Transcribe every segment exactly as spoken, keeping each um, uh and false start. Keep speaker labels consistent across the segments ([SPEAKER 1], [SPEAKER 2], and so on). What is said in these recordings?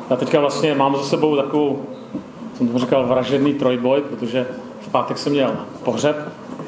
[SPEAKER 1] Já teďka vlastně mám za sebou takovou, jsem to říkal, vražedný trojboj, protože v pátek jsem měl pohřeb,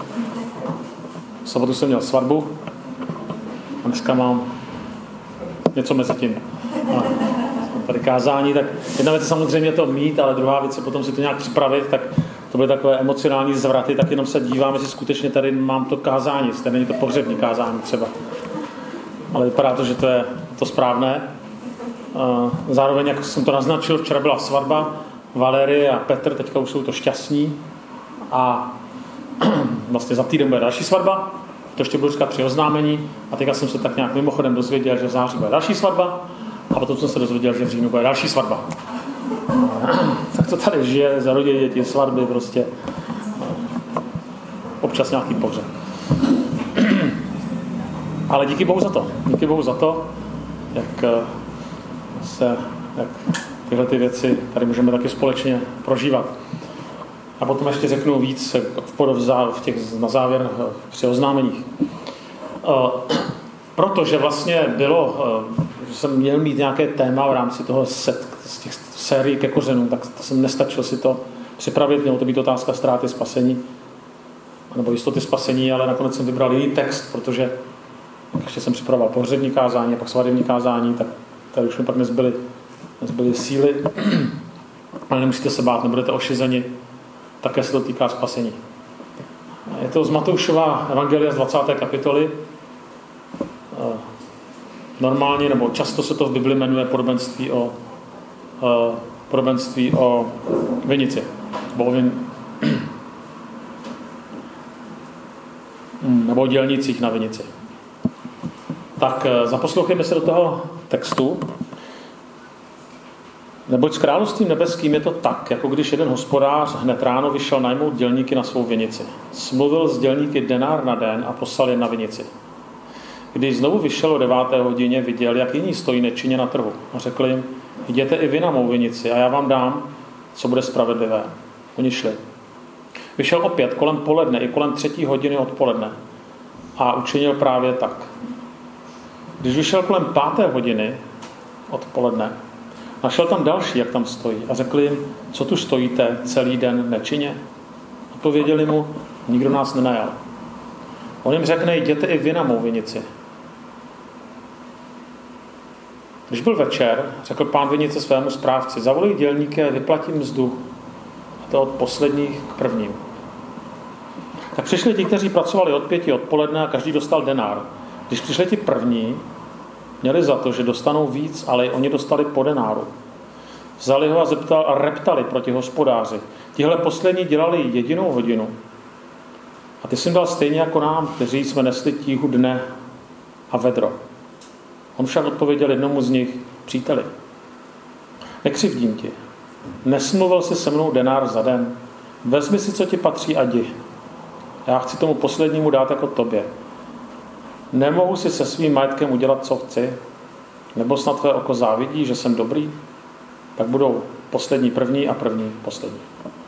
[SPEAKER 1] v sobotu jsem měl svatbu a dneska mám něco mezi tím. No, tady kázání, tak jedna věc je samozřejmě to mít, ale druhá věc je potom si to nějak připravit, tak to byly takové emocionální zvraty, tak jenom se dívám, jestli skutečně tady mám to kázání, jestli není to pohřební kázání třeba. Ale vypadá to, že to je to správné. Zároveň, jak jsem to naznačil, včera byla svatba, Valerie a Petr, teďka už jsou to šťastní a vlastně za týden bude další svatba, to ještě budu říkat při oznámení a teďka jsem se tak nějak mimochodem dozvěděl, že v září bude další svatba a potom jsem se dozvěděl, že v říjnu bude další svatba. Tak to tady žije, zarodí děti, svatby, prostě občas nějaký pohřeb. Ale díky Bohu za to, díky Bohu za to, jak se, jak tyhle ty věci tady můžeme taky společně prožívat. A potom ještě řeknu víc v těch, na závěr při oznámeních. Protože vlastně bylo, že jsem měl mít nějaké téma v rámci toho set, z těch sérií ke kořenům, tak jsem nestačil si to připravit, mělo to být otázka ztráty spasení, nebo jistoty spasení, ale nakonec jsem vybral jiný text, protože ještě jsem připravoval pohřební kázání a pak svatební kázání, tak tady už mi pak nezbyly, nezbyly síly. Ale nemusíte se bát, nebudete ošizeni, také se to týká spasení. Je to z Matoušova evangelia z dvacáté kapitoly. Normálně, nebo často se to v Bibli jmenuje podobenství o, podobenství o vinici. Nebo o dělnících na vinici. Tak zaposlouchejme se do toho textu. Neboť s královstvím nebeským je to tak, jako když jeden hospodář hned ráno vyšel najmout dělníky na svou vinici. Smluvil s dělníky denár na den a poslal je na vinici. Když znovu vyšel o deváté hodině, viděl, jak jiní stojí nečinně na trhu. A řekl jim, jděte i vy na mou vinici a já vám dám, co bude spravedlivé. Oni šli. Vyšel opět kolem poledne i kolem třetí hodiny odpoledne a učinil právě tak. Když vyšel kolem páté hodiny odpoledne, našel tam další, jak tam stojí a řekl jim, co tu stojíte celý den nečinně? Odpověděli mu, nikdo nás nenajal. On jim řekne, jděte i vy na mou vinici. Když byl večer, řekl pán vinice svému správci, zavolej dělníky a vyplatím mzdu. A to od posledních k prvním. Tak přišli ti, kteří pracovali od pěti odpoledne a každý dostal denár. Když přišli ti první, měli za to, že dostanou víc, ale i oni dostali po denáru. Vzali ho a, zeptal, a reptali proti hospodáři. Tihle poslední dělali jedinou hodinu. A ty jsi jim dal stejně jako nám, kteří jsme nesli tíhu dne a vedro. On však odpověděl jednomu z nich, příteli, nekřivdím ti. Nesmluvil si se mnou denár za den. Vezmi si, co ti patří a jdi. Já chci tomu poslednímu dát jako tobě. Nemohu si se svým majetkem udělat, co chci? Nebo snad tvé oko závidí, že jsem dobrý? Tak budou poslední první a první poslední.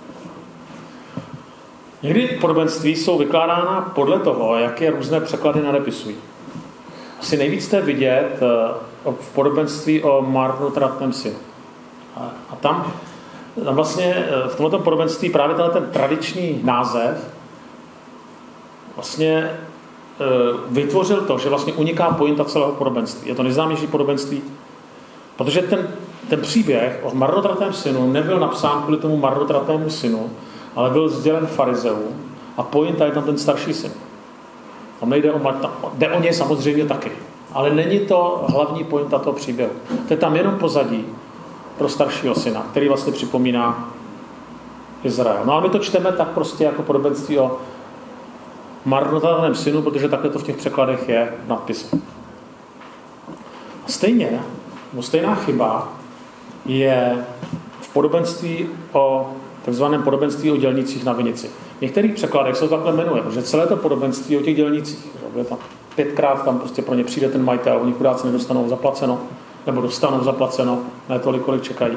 [SPEAKER 1] Někdy podobenství jsou vykládána podle toho, jaké různé překlady nadepisují. Asi nejvíc jste vidět v podobenství o marnotratném synu. A tam, tam vlastně v tomto podobenství právě ten tradiční název vlastně vytvořil to, že vlastně uniká pointa celého podobenství. Je to nejznámější podobenství, protože ten, ten příběh o marnotratném synu nebyl napsán kvůli tomu marnotratnému synu, ale byl sdělen farizeům a pointa je tam ten starší syn. Tam nejde o, jde o něj samozřejmě taky, ale není to hlavní pointa toho příběhu. To je tam jenom pozadí pro staršího syna, který vlastně připomíná Izrael. No ale my to čteme tak prostě jako podobenství o marnotratném synu, protože takhle to v těch překladech je v nadpise. A stejně, no stejná chyba je v podobenství o takzvaném podobenství o dělnících na vinici. V některých překladech se to takhle jmenuje, protože celé to podobenství o těch dělnících, že tam pětkrát tam prostě pro ně přijde ten majitel, oni chudáci nedostanou zaplaceno, nebo dostanou zaplaceno, ne tolik, kolik čekají.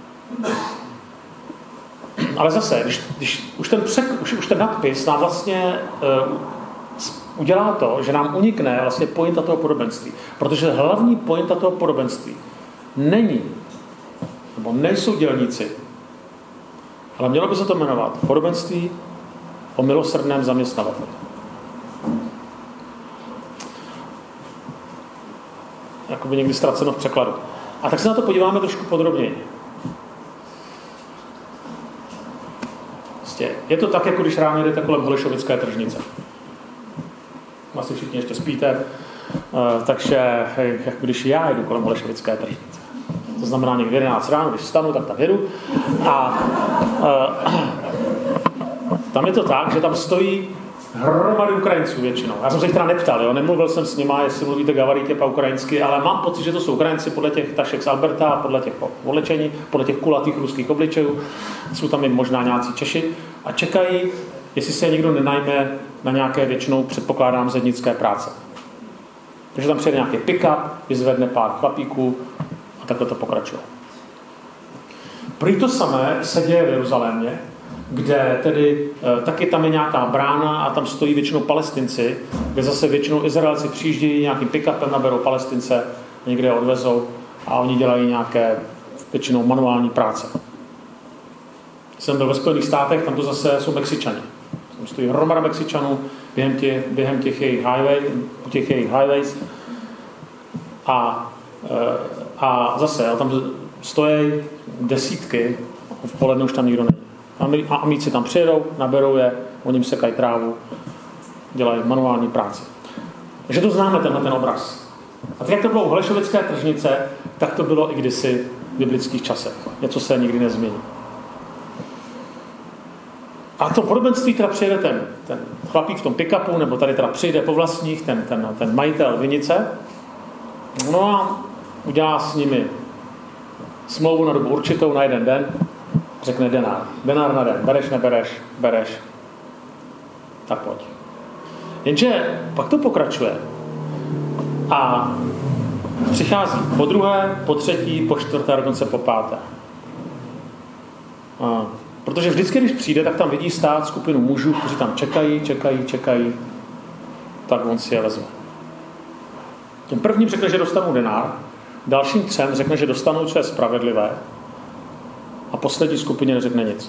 [SPEAKER 1] Ale zase, když, když už, ten přek, už, už ten nadpis nám vlastně uh, udělá to, že nám unikne vlastně pointa toho podobenství. Protože hlavní pointa toho podobenství není nebo nejsou dělníci, ale mělo by se to jmenovat podobenství o milosrdném zaměstnavateli. Jakoby někdy ztraceno v překladu. A tak se na to podíváme trošku podrobněji. Je to tak, jako když ráno jdete kolem Holešovické tržnice. Asi všichni ještě spíte, takže jako když já jdu kolem Holešovické tržnice. To znamená někdy jedenáct ráno, když vstanu, tak tam jedu. A, a tam je to tak, že tam stojí hromady Ukrajinců většinou. Já jsem se jich teda neptal, jo? Nemluvil jsem s nima, jestli mluvíte gavaríky po ukrajinsky, ale mám pocit, že to jsou Ukrajinci podle těch tašek z Alberta, podle těch oblečení, podle těch kulatých ruských obličejů. Jsou tam i možná nějací Češi a čekají, jestli se někdo nenajme na nějaké většinou, předpokládám, zednické práce. Takže tam přijde nějaký pick-up, vyzvedne pár chlapíků a takhle to pokračuje. Prý to samé se děje v Jeruzalémě, kde tedy e, taky tam je nějaká brána a tam stojí většinou Palestinci, kde zase většinou Izraelci přijíždějí nějakým pick-upem, naberou Palestince, někde je odvezou a oni dělají nějaké většinou manuální práce. Jsem byl ve Spojených státech, tam to zase jsou Mexičani. Tam stojí hromada Mexičanů během těch, během těch jejich highway, těch jejich highways a, e, a zase a tam stojí desítky, v poledne už tam nikdo není. A amíci tam přijedou, naberou je, oni jim sekají trávu, dělají manuální práci. Takže to známe, tenhle ten obraz. A tak jak to bylo u Holešovické tržnice, tak to bylo i kdysi v biblických časech. Něco se nikdy nezmění. A to podobenství teda přijede ten, ten chlapík v tom pick-upu, nebo tady teda přijde po vlastních, ten, ten, ten majitel vinice, no a udělá s nimi smlouvu na dobu určitou, na jeden den, řekne denár. Denár na den. Bereš, nebereš, bereš. Tak pojď. Jenže pak to pokračuje. A přichází po druhé, po třetí, po čtvrté, a dokonce po páté. A protože vždycky, když přijde, tak tam vidí stát skupinu mužů, kteří tam čekají, čekají, čekají. Tak on si je vezme. Těm prvním řekne, že dostanou denár. Dalším třem řekne, že dostanou, co je spravedlivé. A poslední skupině neřekne nic.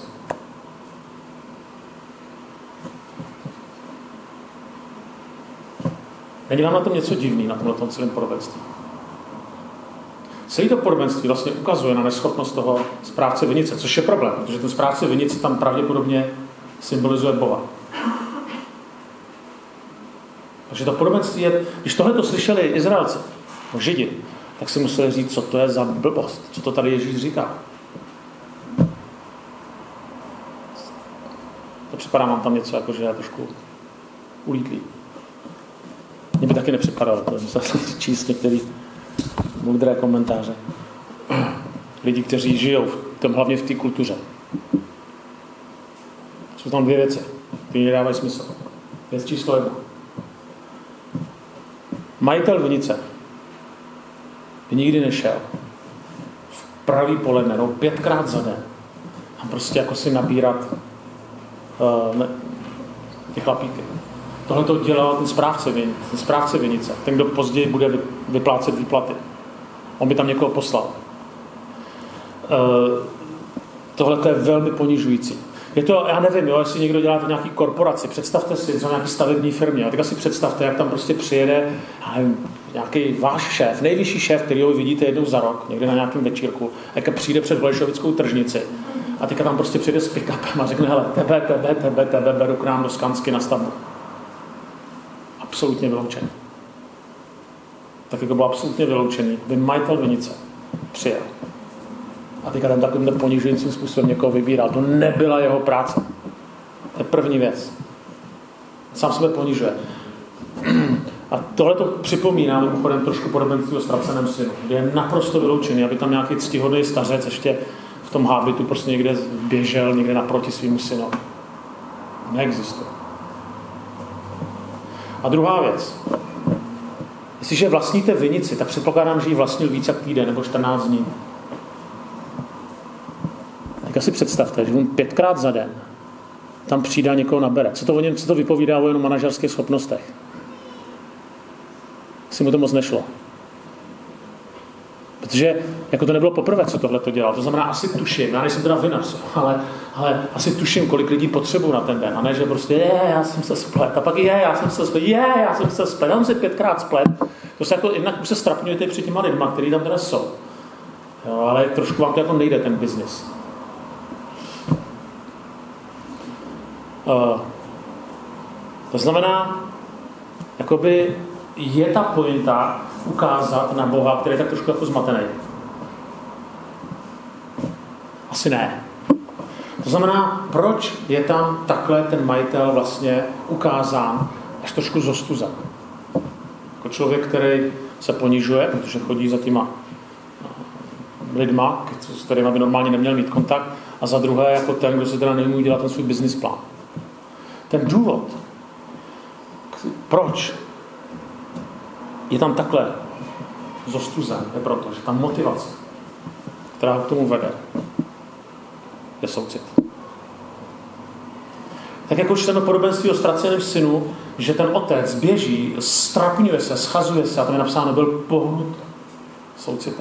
[SPEAKER 1] Není vám na tom něco divný, na tomhle celém podobenství? Celé to podobenství vlastně ukazuje na neschopnost toho správce vinice, což je problém, protože ten správce vinice tam pravděpodobně symbolizuje Boha. Takže to podobenství je, když tohle to slyšeli Izraelci, no Židi, tak si museli říct, co to je za blbost, co to tady Ježíš říká. To připadá vám tam něco, jako že je trošku ulítlý. Mně by taky nepřipadalo, to musel jsem číst některý moudré komentáře. Lidi, kteří žijou v tom, hlavně v té kultuře. Jsou tam dvě věci, které nedávají smysl. Věc číslo jedna. Majitel vinice by nikdy nešel v pravý poledne, no pětkrát za den a prostě jako si nabírat uh, ne, ty chlapíky. Tohle to dělal ten správce, vin, ten správce vinice, ten, kdo později bude vyplácet výplaty. On by tam někoho poslal. Uh, tohle to je velmi ponižující. Je to, já nevím, jo, jestli někdo dělá to nějaký korporaci, představte si, co nějaký stavební firmě, a tak si představte, jak tam prostě přijede nějaký váš šéf, nejvyšší šéf, který ho vidíte jednou za rok, někde na nějakém večírku, jak přijde před Holešovickou tržnici a teďka tam prostě přijde s pick-upem a řekne, hele, tebe, tebe, tebe, tebe, beru k nám do Skansky na stavbu. Absolutně vyloučený. Tak jako byl absolutně vyloučený, by majitel vinice přijel. A teďka tam takovým ponižujícím způsobem někoho vybíral. To nebyla jeho práce. To je první věc. Sám sebe ponižuje. A tohle to připomíná mimochodem trošku podobenství o ztraceném synu, kde je naprosto vyloučený, aby tam nějaký ctihodný stařec ještě v tom hábitu prostě někde běžel, někde naproti svýmu synu. Neexistuje. A druhá věc. Jestliže vlastníte vinici, tak předpokládám, že ji vlastnil víc jak týden nebo čtrnáct dní. Tak si představte, že on pětkrát za den tam přijde a někoho nabere. Co to o něm, co to vypovídá o jenom manažerských schopnostech? Asi mu to moc nešlo. Protože jako to nebylo poprvé, co tohle to dělal. To znamená, asi tuším, já nejsem teda vinař, ale, ale asi tuším, kolik lidí potřebují na ten den. A ne, že prostě je, já jsem se splet. A pak je, já jsem se splet. Je, já jsem se splet. Já jsem se pětkrát splet. To se jako, jednak už se strapňujete před těma lidma, který tam teda jsou. Jo, ale trošku vám to jako nejde, ten biznis. Uh, to znamená, jakoby je ta pointa ukázat na Boha, který je tak trošku jako zmatený. Asi ne. To znamená, proč je tam takhle ten majitel vlastně ukázán až trošku zostuzen. Jako člověk, který se ponižuje, protože chodí za těma lidma, s kterými by normálně neměl mít kontakt, a za druhé jako ten, kdo se teda neumí udělat ten svůj business plán. Ten důvod, proč je tam takhle zostuzen, je proto, že ta motivace, která ho k tomu vede, je soucit. Tak jako čteme podobenství o ztraceném synu, že ten otec běží, strapňuje se, schazuje se, a tam je napsáno, byl pohnut soucitem.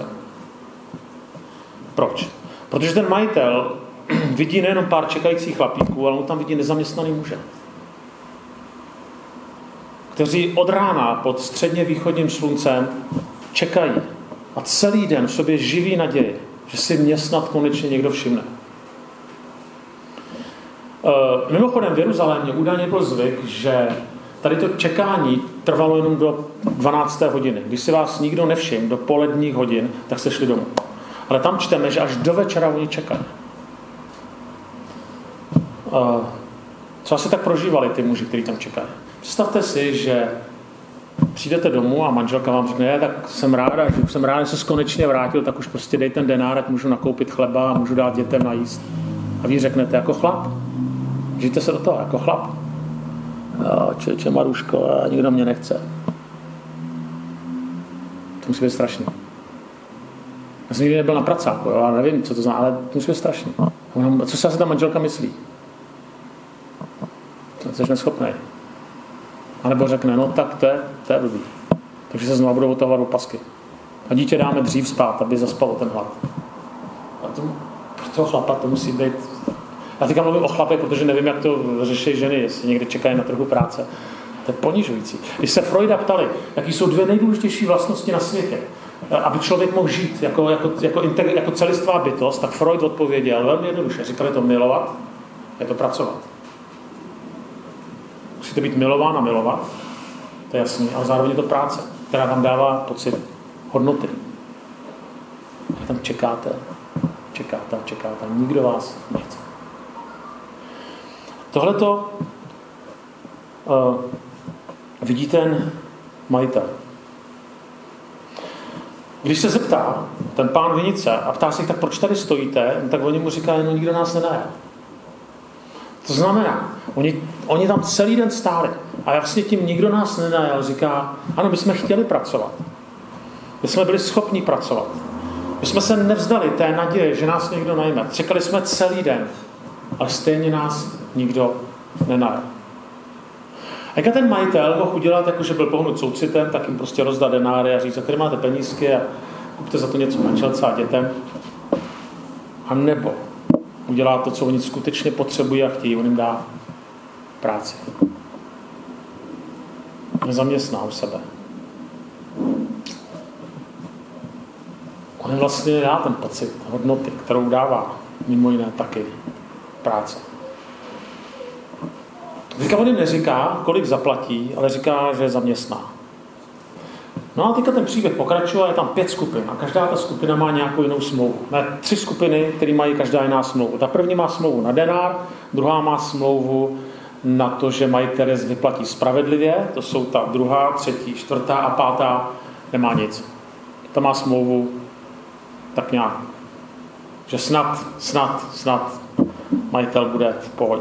[SPEAKER 1] Proč? Protože ten majitel vidí nejenom pár čekajících chlapíků, ale on tam vidí nezaměstnaný muže, kteří od rána pod středně východním sluncem čekají a celý den v sobě živí naději, že si mě snad konečně někdo všimne. E, mimochodem v Jeruzalémě údajně byl zvyk, že tady to čekání trvalo jenom do dvanácté hodiny. Když si vás nikdo nevšiml do poledních hodin, tak se šli domů. Ale tam čteme, že až do večera oni čekají. E, co asi tak prožívali ty muži, kteří tam čekají? Představte si, že přijdete domů a manželka vám řekne, tak jsem ráda, že už jsem ráda, že se konečně vrátil, tak už prostě dej ten denár, ať můžu nakoupit chleba a můžu dát dětem najíst. A vy řeknete, jako chlap. Žijte se do toho, jako chlap. Jo, čeče Maruško, a nikdo mě nechce. To musí být strašný. Já jsem nikdy nebyl na pracáku, jo, já nevím, co to znamená, ale to musí být strašný. Co si asi ta manželka myslí? Jsi neschopnej. A nebo řekne, no tak to je, to je blbý. Takže se znovu budou otahovat opasky. A dítě dáme dřív spát, aby zaspalo ten hlad. A to, pro toho chlapa to musí být... Já teďka mluvím o chlapě, protože nevím, jak to řeší ženy, jestli někde čekají na trhu práce. To je ponižující. Když se Freuda ptali, jaký jsou dvě nejdůležitější vlastnosti na světě, aby člověk mohl žít jako, jako, jako, integ- jako celistvá bytost, tak Freud odpověděl velmi jednoduše. Říkal, je to milovat, je to pracovat. Musíte být milován a milovat, to je jasný, ale zároveň je to práce, která vám dává pocit hodnoty. A tam čekáte, čekáte a čekáte, nikdo vás nechce. Tohleto uh, vidí ten majitel. Když se zeptá ten pán vinice a ptá se, tak proč tady stojíte, tak oni mu říkají, no nikdo nás nenajal. To znamená, oni, oni tam celý den stáli a vlastně tím nikdo nás nenajal. Říká, ano, my jsme chtěli pracovat. My jsme byli schopni pracovat. My jsme se nevzdali té naděje, že nás někdo najme. Čekali jsme celý den, ale stejně nás nikdo nenajal. A jak ten majitel mohl udělat, jako že byl pohnut soucitem, tak jim prostě rozdat denáry a říct, tady máte penízky a kupte za to něco manželce a dětem. A nebo udělá to, co oni skutečně potřebují a chtějí, on jim dá práci. Nezaměstná u sebe. On jim vlastně dá ten pocit hodnoty, kterou dává mimo jiné taky práce. Teďka on jim neříká, kolik zaplatí, ale říká, že je zaměstná. No a teďka ten příběh pokračuje, je tam pět skupin a každá ta skupina má nějakou jinou smlouvu. Má tři skupiny, které mají každá jiná smlouvu. Ta první má smlouvu na denár, druhá má smlouvu na to, že majitel vyplatí spravedlivě, to jsou ta druhá, třetí, čtvrtá a pátá nemá nic. Ta má smlouvu tak nějak, že snad, snad, snad majitel bude v pohodě.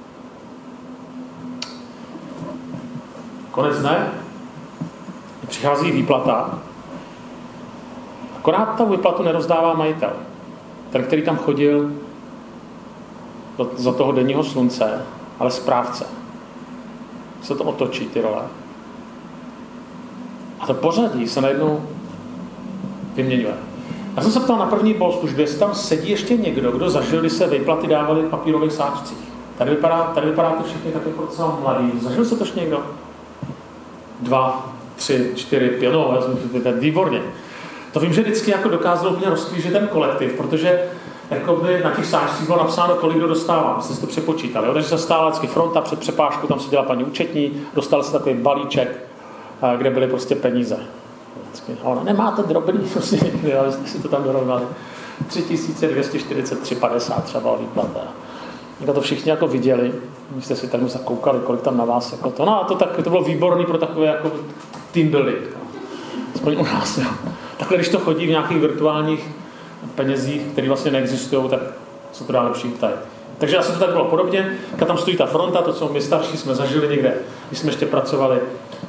[SPEAKER 1] Konec dne, přichází výplata, akorát ta výplatu nerozdává majitel. Ten, který tam chodil do, za toho denního slunce, ale správce. Se to otočí, ty role. A to pořadí se najednou vyměňuje. Já jsem se ptal na první bohoslužbě, jestli tam sedí ještě někdo, kdo zažil, když se výplaty dávaly v papírových sáčcích. Tady vypadá, tady vypadá to všichni taky docela mladý. Zažil se to ještě někdo? Dva, tři, čtyři, pět, no, výborně. To vím, že vždycky jako dokázalo úplně rozklížit ten kolektiv, protože jakoby na těch sáčcích bylo napsáno, kolik kdo dostává, jste si to přepočítali. Jo? Takže se stála vždycky fronta před přepážkou, tam se dělala paní účetní, dostal se takový balíček, kde byly prostě peníze. A ona, nemáte drobný, prostě, jo, jste si to tam dorovnali. tři tisíce dvě stě čtyřicet tři padesát třeba výplata. Jako to všichni jako viděli, když jste si tak zakoukali, kolik tam na vás jako to. No a to, tak, to bylo výborný pro takové jako team building. Aspoň u nás, jo. Takhle, když to chodí v nějakých virtuálních penězích, které vlastně neexistují, tak co to dá lepší ptají. Takže asi to tak bylo podobně. Když tam stojí ta fronta, to, co my starší jsme zažili někde, když jsme ještě pracovali,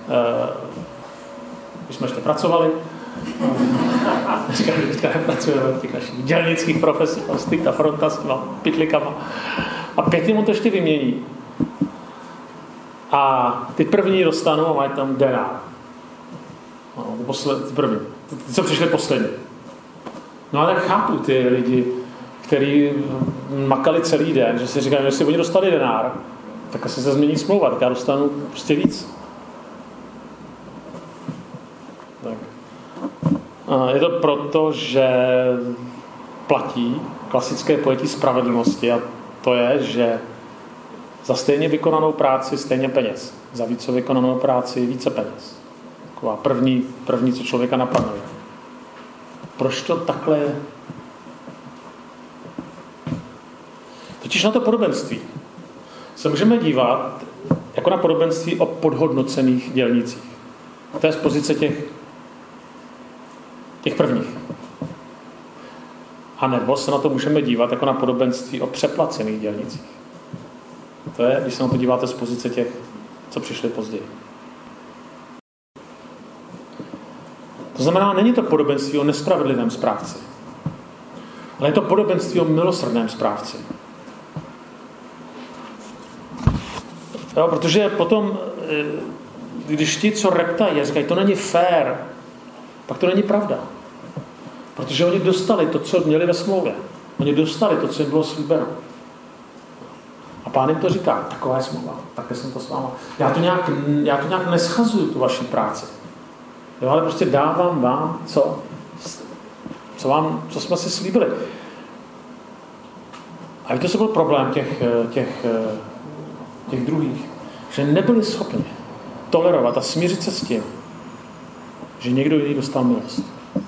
[SPEAKER 1] když jsme ještě pracovali, dneska nepracujeme v těch našich dělnických profesích, tam stojí ta fronta s těma pytlikama a pěkně mu to ještě vymění. A ty první dostanou a mají tam denár. No, posled, ty první. Ty, co přišli poslední. No a tak chápu ty lidi, kteří makali celý den, že si říkají, že si oni dostali denár, tak asi se změní smlouva, tak já dostanu prostě víc. Tak. A je to proto, že platí klasické pojetí spravedlnosti a to je, že za stejně vykonanou práci stejně peněz. Za více vykonanou práci více peněz. Taková první, první co člověka napadne. Proč to takhle je? Totiž na to podobenství se můžeme dívat jako na podobenství o podhodnocených dělnících. To je z pozice těch, těch prvních. A nebo se na to můžeme dívat jako na podobenství o přeplacených dělnících. To je, když se na to díváte z pozice těch, co přišli později. To znamená, není to podobenství o nespravedlivém správci, ale je to podobenství o milosrdném správci. Jo, protože potom, když ti, co reptají, říkají, to není fér, pak to není pravda. Protože oni dostali to, co měli ve smlouvě. Oni dostali to, co jim bylo slíbeno. A Pán jim to říká, taková je smlouva, takhle jsem to s váma. Já to nějak, já to nějak neschazuju, tu vaši práci. Jo, ale prostě dávám vám, co, co, vám, co jsme si slíbili. A víte, co byl problém těch, těch, těch druhých? Že nebyli schopni tolerovat a smířit se s tím, že někdo jiný dostal milost.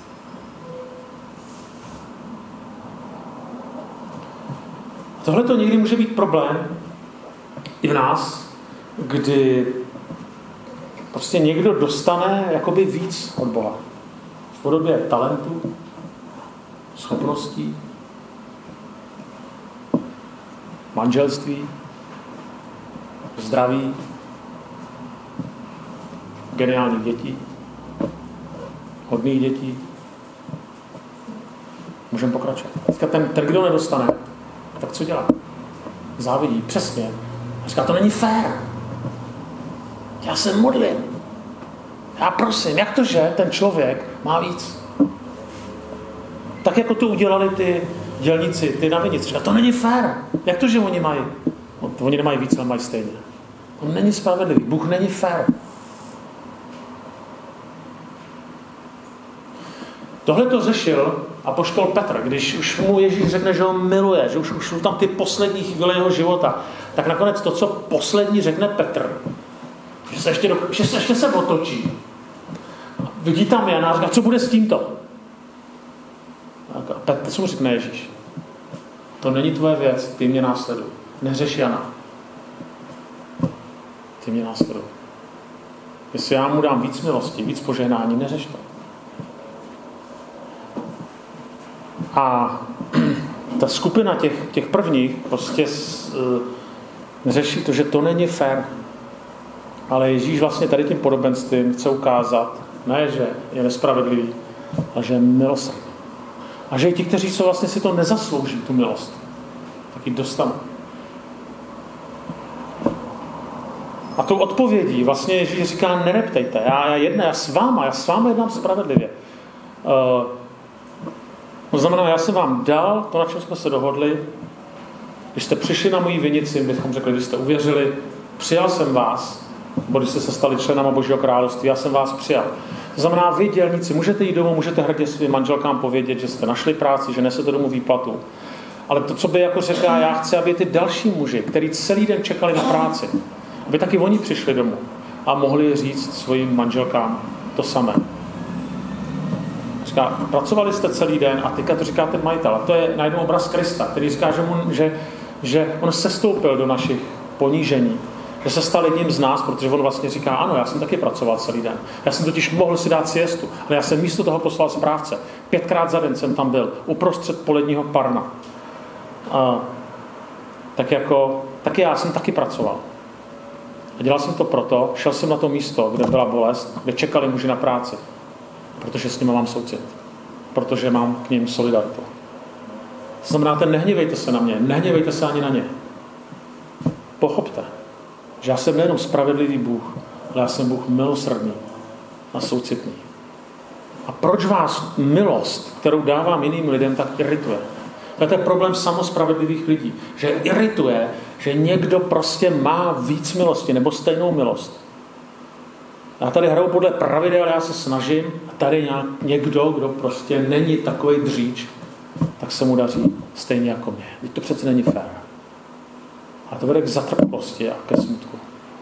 [SPEAKER 1] Tohle to někdy může být problém i v nás, kdy prostě někdo dostane jakoby víc od Boha. V podobě talentu, schopností, manželství, zdraví, geniálních dětí, hodných dětí. Můžeme pokračovat. Ten, ten, kdo nedostane, tak co dělá? Závidí, přesně. A říká, to není fér. Já se modlím. Já prosím, jak to, že ten člověk má víc? Tak jako to udělali ty dělníci, ty na vinici. Říká, to není fér. Jak to, že oni mají? No, oni nemají víc, ale mají stejně. To není spravedlivý. Bůh není fér. Tohle to řešil apoštol Petr, když už mu Ježíš řekne, že ho miluje, že už, už jsou tam ty poslední chvíle jeho života, tak nakonec to, co poslední řekne Petr, že se ještě, do, že se, ještě se otočí. Vidí tam Jana a říká, co bude s tímto? A Petr, co mu řekne Ježíš? To není tvoje věc, ty mě následuj. Neřeš Jana. Ty mě následuj. Jestli já mu dám víc milosti, víc požehnání, neřeš to. A ta skupina těch, těch prvních prostě uh, řeší to, že to není fér. Ale Ježíš vlastně tady tím podobenstvím chce ukázat, ne, že je nespravedlivý, ale že je milosrdný. A že i ti, kteří jsou vlastně si to nezaslouží, tu milost, tak ji dostanou. A tou odpovědí vlastně Ježíš říká, nereptejte, já, já, jedna, já s váma, já s váma jednám spravedlivě. Uh, To znamená, já jsem vám dal to, na čem jsme se dohodli. Když jste přišli na moji vinici, bychom řekli, když jste uvěřili, přijal jsem vás, nebo když jste se stali členama Božího království, já jsem vás přijal. To znamená, vy dělníci, můžete jít domů, můžete hrdě svým manželkám povědět, že jste našli práci, že nesete domů výplatu. Ale to, co by jako řekla, já chci, aby ty další muži, kteří celý den čekali na práci, aby taky oni přišli domů a mohli říct svým manželkám to samé. Říká, pracovali jste celý den a teďka to říká ten majitel. A to je najednou obraz Krista, který říká, že, mu, že, že on sestoupil do našich ponížení. Že se stal jedním z nás, protože on vlastně říká, ano, já jsem taky pracoval celý den. Já jsem totiž mohl si dát siestu, ale já jsem místo toho poslal správce. Pětkrát za den jsem tam byl, uprostřed poledního parna. A, tak jako, taky já jsem taky pracoval. A dělal jsem to proto, šel jsem na to místo, kde byla bolest, kde čekali muži na práci. Protože s nimi mám soucit. Protože mám k nim solidaritu. To znamená, ten nehněvejte se na mě, nehněvejte se ani na ně. Pochopte, že já jsem nejenom spravedlivý Bůh, ale já jsem Bůh milosrdný a soucitný. A proč vás milost, kterou dávám jiným lidem, tak irituje? To je ten problém samospravedlivých lidí, že irituje, že někdo prostě má víc milosti nebo stejnou milost. Já tady hraju podle pravidel, já se snažím, a tady nějak někdo, kdo prostě není takovej dříč, tak se mu daří stejně jako mě. Teď to přece není fér. A to vede k zatrpkosti a ke smutku.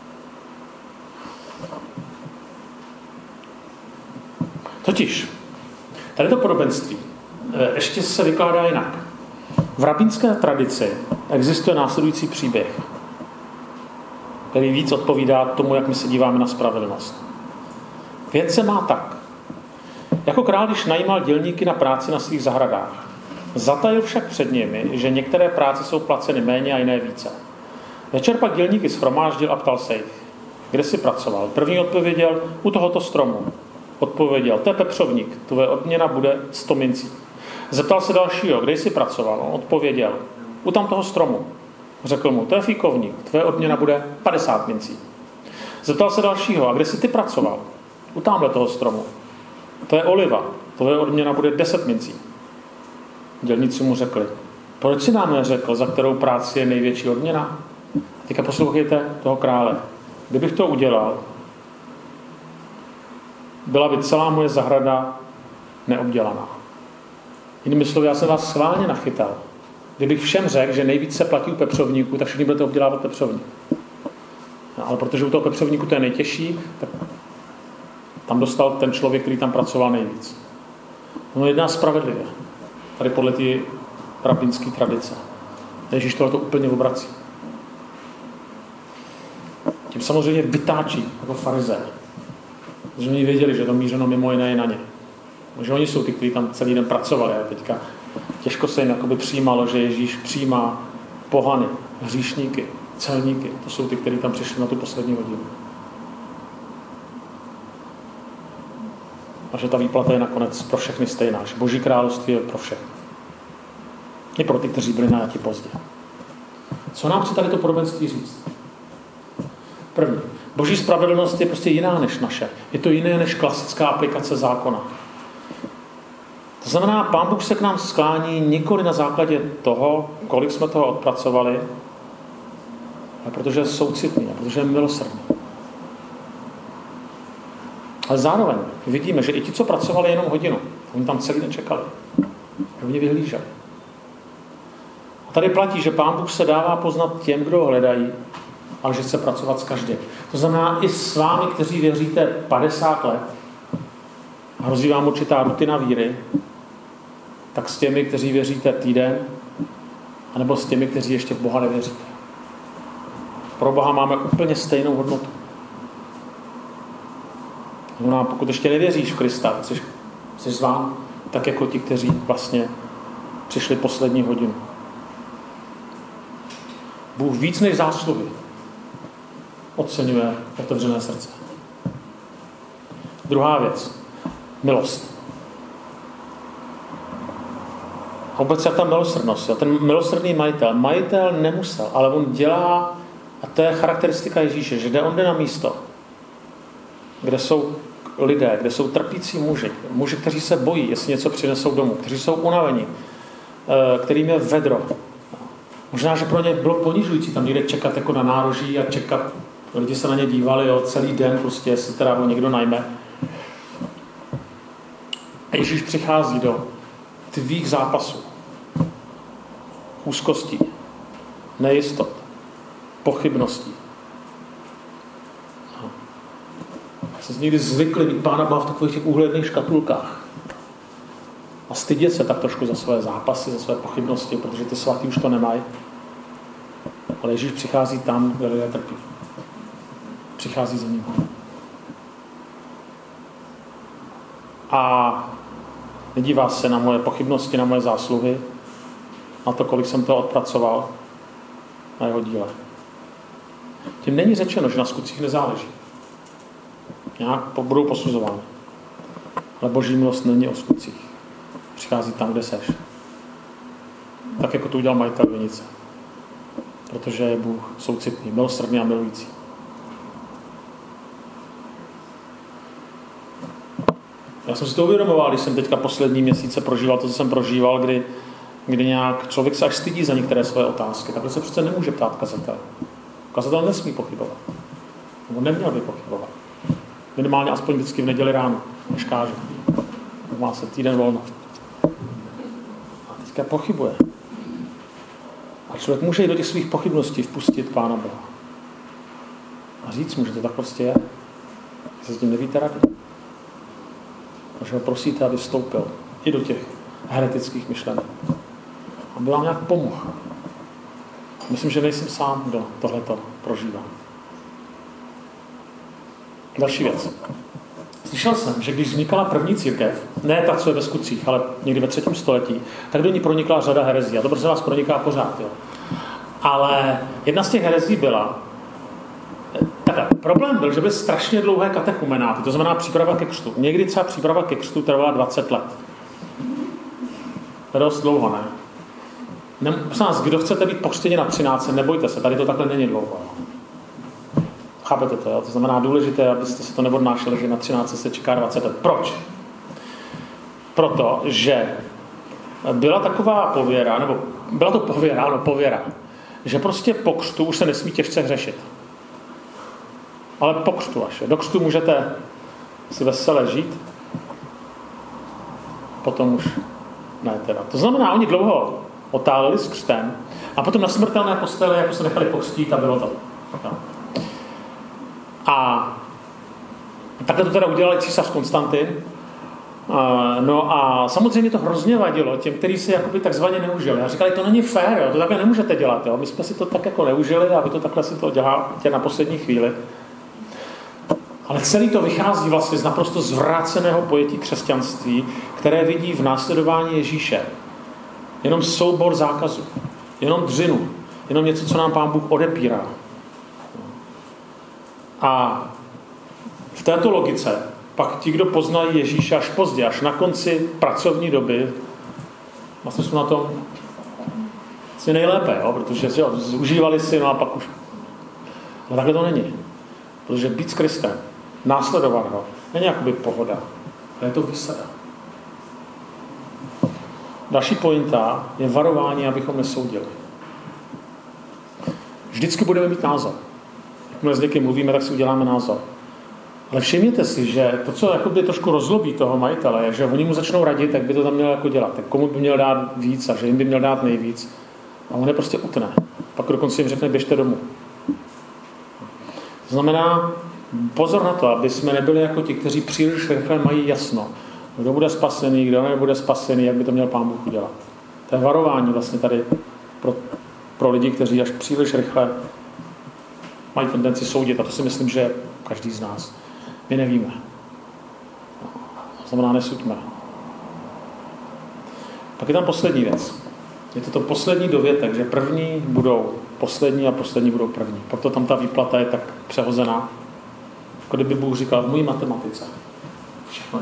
[SPEAKER 1] Totiž, tady to podobenství ještě se vykládá jinak. V rabínské tradici existuje následující příběh, který víc odpovídá tomu, jak my se díváme na spravedlnost. Věc se má tak. Jako král, když najímal dělníky na práci na svých zahradách, zatajil však před nimi, že některé práce jsou placeny méně a jiné více. Večer pak dělníky shromáždil a ptal se jich, kde jsi pracoval. První odpověděl, u tohoto stromu. Odpověděl, to je pepřovník, tvoje odměna bude sto mincí. Zeptal se dalšího, kde jsi pracoval. On odpověděl, u tam toho stromu. Řekl mu, to je fíkovník, tvoje odměna bude padesát mincí. Zeptal se dalšího, a kde jsi ty pracoval? U tamhle toho stromu. To je oliva, tvoje odměna bude deset mincí. Dělníci mu řekli, proč si nám neřekl, za kterou práci je největší odměna? Teďka poslouchejte toho krále. Kdybych to udělal, byla by celá moje zahrada neobdělaná. Jinými slovy, já jsem vás schválně nachytal. Kdybych všem řekl, že nejvíce platí u pepřovníků, tak všichni budete obdělávat pepřovník. No, ale protože u toho pepřovníku to je nejtěžší, tak tam dostal ten člověk, který tam pracoval nejvíc. No jedná spravedlivě. Tady podle té rabínské tradice. Ježíš tohle to úplně obrací. Tím samozřejmě vytáčí jako farizé. Protože oni věděli, že to mířeno mimo jiné na ně. Že oni jsou ty, kteří tam celý den pracovali. A teďka těžko se jim jakoby přijímalo, že Ježíš přijímá pohany, hříšníky, celníky. To jsou ty, kteří tam přišli na tu poslední hodinu. A že ta výplata je nakonec pro všechny stejná. Že Boží království je pro všechny. I pro ty, kteří byli najati pozdě. Co nám chce tady to podobenství říct? První. Boží spravedlnost je prostě jiná než naše. Je to jiné než klasická aplikace zákona. To znamená, Pán Bůh se k nám sklání nikoli na základě toho, kolik jsme toho odpracovali, ale protože je soucitný, protože je milosrdný. Ale zároveň vidíme, že i ti, co pracovali jenom hodinu, oni tam celý den čekali. Oni vyhlíželi. A tady platí, že Pán Bůh se dává poznat těm, kdo ho hledají, ale že chce pracovat s každým. To znamená i s vámi, kteří věříte padesát let, hrozí vám určitá rutina víry, tak s těmi, kteří věříte týden, anebo s těmi, kteří ještě v Boha nevěříte. Pro Boha máme úplně stejnou hodnotu. Znamená, pokud ještě nevěříš v Krista, jsi, jsi zván tak jako ti, kteří vlastně přišli poslední hodinu. Bůh víc než zásluhy oceňuje otevřené srdce. Druhá věc. Milost. A vůbec je ta milosrdnost. Ten milosrdný majitel. Majitel nemusel, ale on dělá, a to je charakteristika Ježíše, že jde on jde na místo, kde jsou lidé, kde jsou trpící muži, muži, kteří se bojí, jestli něco přinesou domů, kteří jsou unavení, kterým je vedro. Možná, že pro ně bylo ponižující tam někde čekat jako na nároží a čekat. Lidi se na ně dívali jo, celý den, prostě, jestli teda ho někdo najme. A Ježíš přichází do tvých zápasů, úzkostí, nejistot, pochybností. Jsi někdy zvykli mít Pána Boha v takových těch úhledných škatulkách. A stydět se tak trošku za své zápasy, za své pochybnosti, protože ty svatý už to nemají. Ale Ježíš přichází tam, kde lidé trpí. Přichází za ním. A nedívá se na moje pochybnosti, na moje zásluhy, na to, kolik jsem toho odpracoval na jeho díle. Tím není řečeno, že na skutcích nezáleží. Nějak budou posuzovány. Ale Boží milost není o skutcích. Přichází tam, kde seš. Tak, jako to udělal majitel vinice. Protože je Bůh soucitný, milosrdný a milující. Já jsem si to uvědomoval, když jsem teďka poslední měsíce prožíval to, co jsem prožíval, kdy, kdy nějak člověk se až stydí za některé své otázky. Takhle se přece nemůže ptát kazatel. Kazatel nesmí pochybovat. Nebo neměl by pochybovat. Minimálně aspoň vždycky v neděli ráno, než káže. Má se týden volno. A teďka pochybuje. A člověk může jít do těch svých pochybností vpustit Pána Boha. A říct mu, že to tak prostě je. Že se s tím nevíte rady. Takže ho prosíte, aby vstoupil i do těch heretických myšlenek. Aby vám nějak pomohl. Myslím, že nejsem sám, kdo tohleto prožívá. Další věc. Slyšel jsem, že když vznikala první církev, ne ta, co je ve skutcích, ale někdy ve třetím století, tak do ní pronikla řada herezí. A to prostě vás proniká pořád. Jo. Ale jedna z těch herezí byla, takhle, problém byl, že byly strašně dlouhé katechumenáty, to znamená příprava ke křtu. Někdy třeba příprava ke křtu trvala dvacet let. To je dost dlouho, ne? ne nás, kdo chcete být pokřtěni na třináct, nebojte se, tady to takhle není dlouho. Chápete to, jo? To znamená důležité, abyste se to neodnášeli, že na třináct se čeká dvacet let. Proč? Proto, že byla taková pověra, nebo byla to pověra, ano, pověra, že prostě po křtu už se nesmí těžce hřešit. Ale po křtu až. Do křtu můžete si vesele žít, potom už ne teda. To znamená, oni dlouho otáleli s křtem a potom na smrtelné postele jako se nechali pokřtít a bylo to. No. A takhle to teda udělali císař Konstantin. No a samozřejmě to hrozně vadilo těm, kteří si jakoby takzvaně neužili. A říkali, to není fér, jo, to takhle nemůžete dělat. Jo. My jsme si to tak jako neužili a vy to takhle si to děláte na poslední chvíli. Ale celý to vychází vlastně z naprosto zvráceného pojetí křesťanství, které vidí v následování Ježíše jenom soubor zákazů, jenom dřinu, jenom něco, co nám Pán Bůh odepírá. A v této logice pak ti, kdo poznají Ježíše až pozdě, až na konci pracovní doby, vlastně jsou na tom si nejlépe, jo? Protože jo, užívali si, no a pak už. Ale takhle to není. Protože být s Kristem, následovat ho, není jakoby pohoda, ale je to výsada. Další pointa je varování, abychom nesoudili. Vždycky budeme mít názor. Jakmile s někým mluvíme, tak si uděláme názor. Ale všimněte si, že to, co jakoby trošku rozlobí toho majitele, je, že oni mu začnou radit, jak by to tam měl jako dělat, tak komu by měl dát víc a že jim by měl dát nejvíc. A on je prostě utne. Pak dokonce jim řekne, běžte domů. To znamená, pozor na to, aby jsme nebyli jako ti, kteří příliš rychle mají jasno. Kdo bude spasený, kdo nebude spasený, jak by to měl Pán Bůh udělat. To je varování vlastně tady pro, pro lidi, kteří až příliš rychle mají tendenci soudit. A to si myslím, že každý z nás. My nevíme. To znamená, nesuďme. Pak je tam poslední věc. Je to to poslední dovětek, že první budou poslední a poslední budou první. Proto tam ta výplata je tak přehozená. Jako kdyby Bůh říkal v mojí matematice. Všechno je.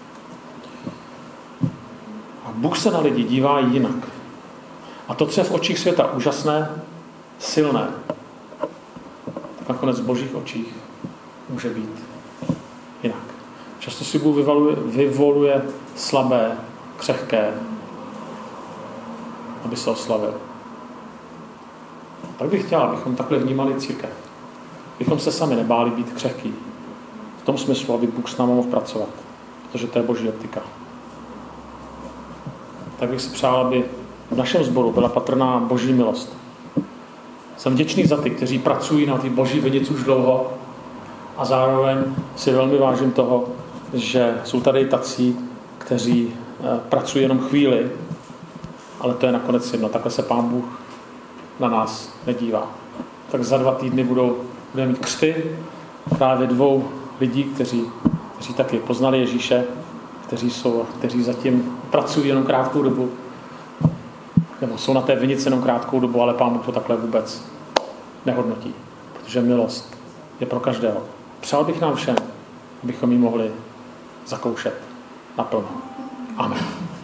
[SPEAKER 1] A Bůh se na lidi dívá jinak. A to, co je v očích světa úžasné, silné, tak nakonec v Božích očích může být jinak. Často si Bůh vyvoluje, vyvoluje slabé, křehké, aby se oslavil. Tak bych chtěl, abychom takhle vnímali církev. Abychom se sami nebáli být křehký. V tom smyslu, aby Bůh s námi mohl pracovat. Protože to je boží optika. Tak bych si přál, aby v našem sboru byla patrná boží milost. Jsem vděčný za ty, kteří pracují na té boží vinici už dlouho a zároveň si velmi vážím toho, že jsou tady tací, kteří pracují jenom chvíli, ale to je nakonec jedno. Takhle se Pán Bůh na nás nedívá. Tak za dva týdny budou, budeme mít křty právě dvou lidí, kteří, kteří taky poznali Ježíše, kteří, jsou, kteří zatím pracují jenom krátkou dobu, nebo jsou na té vinici jenom krátkou dobu, ale Pán Bůh to takhle vůbec nehodnotí, protože milost je pro každého. Přál bych nám všem, abychom ji mohli zakoušet naplno. Amen.